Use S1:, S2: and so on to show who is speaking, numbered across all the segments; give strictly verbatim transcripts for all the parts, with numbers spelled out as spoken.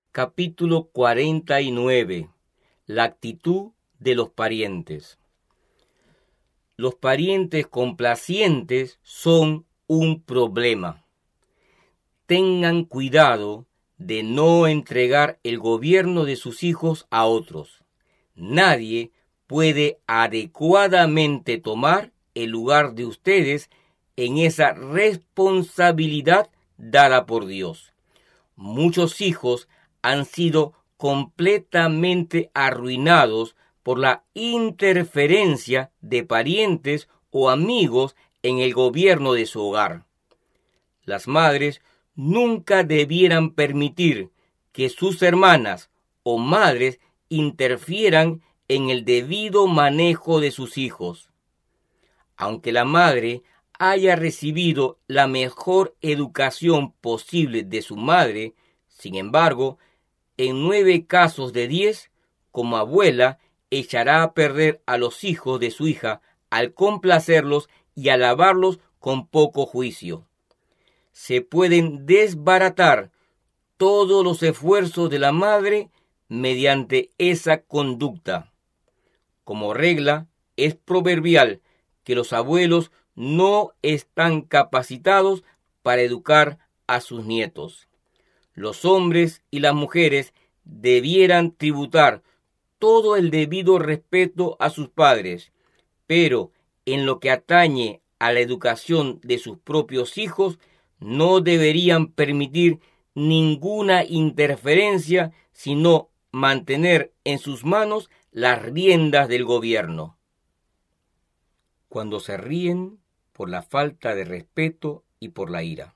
S1: Capítulo cuarenta y nueve. La actitud de los parientes. Los parientes complacientes son un problema. Tengan cuidado de no entregar el gobierno de sus hijos a otros. Nadie puede adecuadamente tomar el lugar de ustedes en esa responsabilidad dada por Dios. Muchos hijos han sido completamente arruinados por la interferencia de parientes o amigos en el gobierno de su hogar. Las madres nunca debieran permitir que sus hermanas o madres interfieran en el debido manejo de sus hijos. Aunque la madre haya recibido la mejor educación posible de su madre, sin embargo, en nueve casos de diez, como abuela, echará a perder a los hijos de su hija al complacerlos y alabarlos con poco juicio. Se pueden desbaratar todos los esfuerzos de la madre mediante esa conducta. Como regla, es proverbial que los abuelos no están capacitados para educar a sus nietos. Los hombres y las mujeres debieran tributar todo el debido respeto a sus padres, pero en lo que atañe a la educación de sus propios hijos, no deberían permitir ninguna interferencia, sino mantener en sus manos las riendas del gobierno. Cuando se ríen por la falta de respeto y por la ira.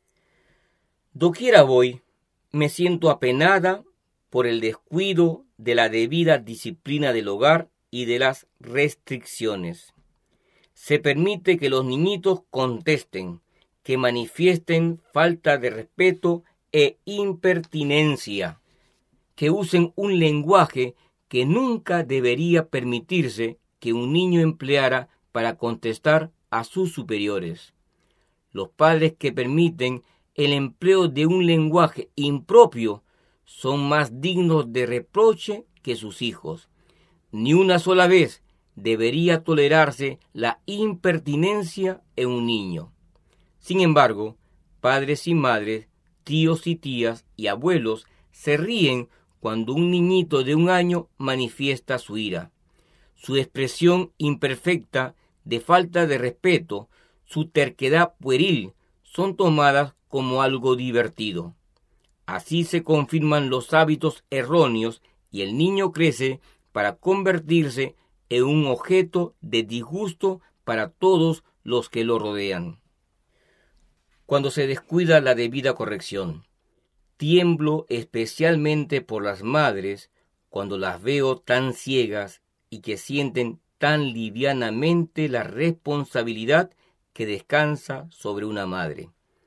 S1: Doquiera voy, me siento apenada por el descuido de la debida disciplina del hogar y de las restricciones. Se permite que los niñitos contesten, que manifiesten falta de respeto e impertinencia, que usen un lenguaje que nunca debería permitirse que un niño empleara para contestar a sus superiores. Los padres que permiten el empleo de un lenguaje impropio son más dignos de reproche que sus hijos. Ni una sola vez debería tolerarse la impertinencia en un niño. Sin embargo, padres y madres, tíos y tías y abuelos se ríen cuando un niñito de un año manifiesta su ira. Su expresión imperfecta de falta de respeto, su terquedad pueril, son tomadas como algo divertido. Así se confirman los hábitos erróneos y el niño crece para convertirse en un objeto de disgusto para todos los que lo rodean. Cuando se descuida la debida corrección, tiemblo especialmente por las madres cuando las veo tan ciegas y que sienten tan livianamente la responsabilidad que descansa sobre una madre.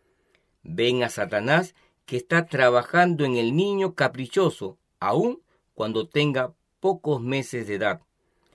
S1: Ven a Satanás que está trabajando en el niño caprichoso, aun cuando tenga pocos meses de edad.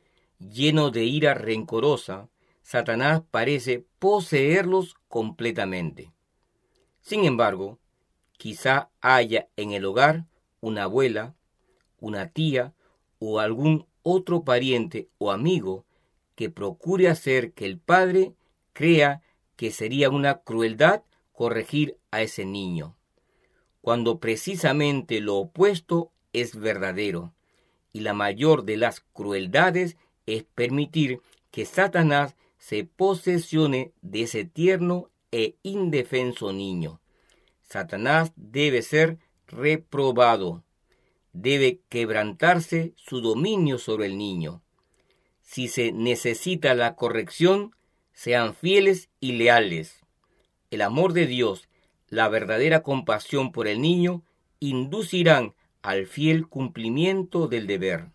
S1: Lleno de ira rencorosa, Satanás parece poseerlos completamente. Sin embargo, quizá haya en el hogar una abuela, una tía o algún otro pariente o amigo que procure hacer que el padre crea que sería una crueldad corregir a ese niño, cuando precisamente lo opuesto es verdadero, y la mayor de las crueldades es permitir que Satanás se posesione de ese tierno e indefenso niño. Satanás debe ser reprobado, debe quebrantarse su dominio sobre el niño. Si se necesita la corrección, sean fieles y leales. El amor de Dios, la verdadera compasión por el niño, inducirán al fiel cumplimiento del deber.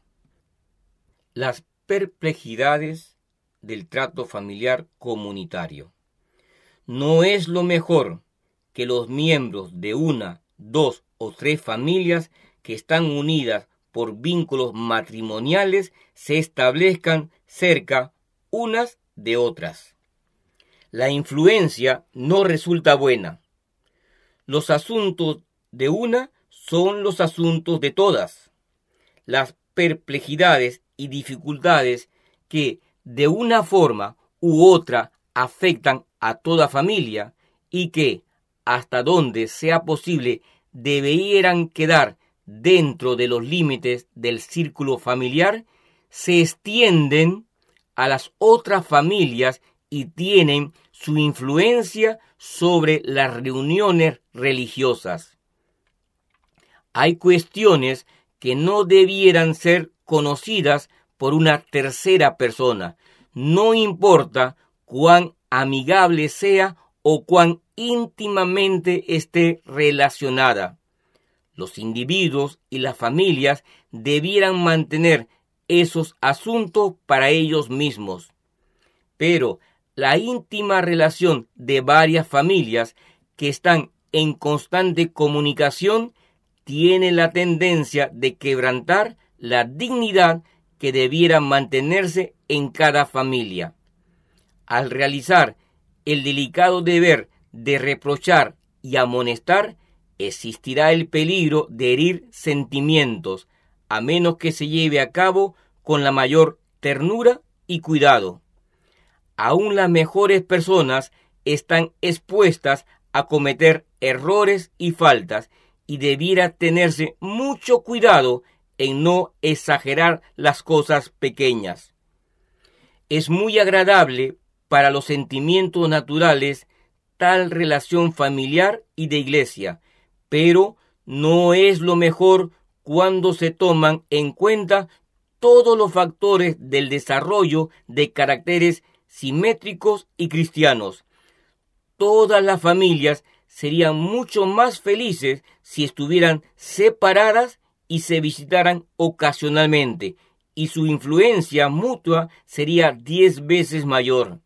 S1: Las perplejidades del trato familiar comunitario. No es lo mejor que los miembros de una, dos o tres familias que están unidas por vínculos matrimoniales se establezcan cerca unas de otras. La influencia no resulta buena. Los asuntos de una son los asuntos de todas, las perplejidades y dificultades que de una forma u otra afectan a toda familia y que, hasta donde sea posible, debieran quedar dentro de los límites del círculo familiar, se extienden a las otras familias y tienen su influencia sobre las reuniones religiosas. Hay cuestiones que no debieran ser conocidas por una tercera persona, no importa cuán amigable sea o cuán íntimamente esté relacionada. Los individuos y las familias debieran mantener esos asuntos para ellos mismos. Pero la íntima relación de varias familias que están en constante comunicación tiene la tendencia de quebrantar la dignidad que debiera mantenerse en cada familia. Al realizar el delicado deber de reprochar y amonestar, existirá el peligro de herir sentimientos, a menos que se lleve a cabo con la mayor ternura y cuidado. Aún las mejores personas están expuestas a cometer errores y faltas, y debiera tenerse mucho cuidado en no exagerar las cosas pequeñas. Es muy agradable para los sentimientos naturales tal relación familiar y de iglesia, pero no es lo mejor cuando se toman en cuenta todos los factores del desarrollo de caracteres simétricos y cristianos. Todas las familias serían mucho más felices si estuvieran separadas y se visitaran ocasionalmente, y su influencia mutua sería diez veces mayor.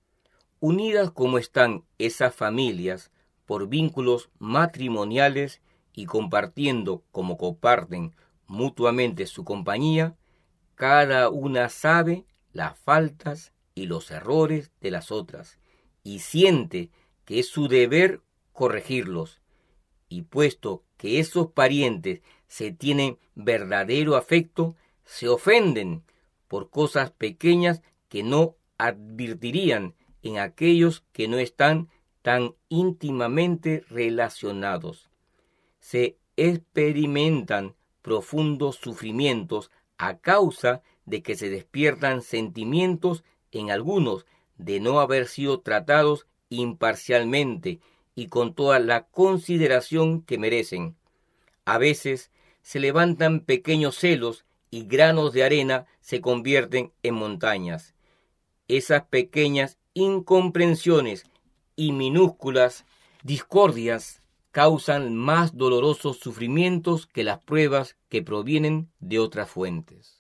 S1: Unidas como están esas familias por vínculos matrimoniales y compartiendo como comparten mutuamente su compañía, cada una sabe las faltas y los errores de las otras y siente que es su deber corregirlos. Y puesto que esos parientes se tienen verdadero afecto, se ofenden por cosas pequeñas que no advertirían en aquellos que no están tan íntimamente relacionados. Se experimentan profundos sufrimientos a causa de que se despiertan sentimientos en algunos de no haber sido tratados imparcialmente y con toda la consideración que merecen. A veces se levantan pequeños celos y granos de arena se convierten en montañas. Esas pequeñas incomprensiones y minúsculas discordias causan más dolorosos sufrimientos que las pruebas que provienen de otras fuentes.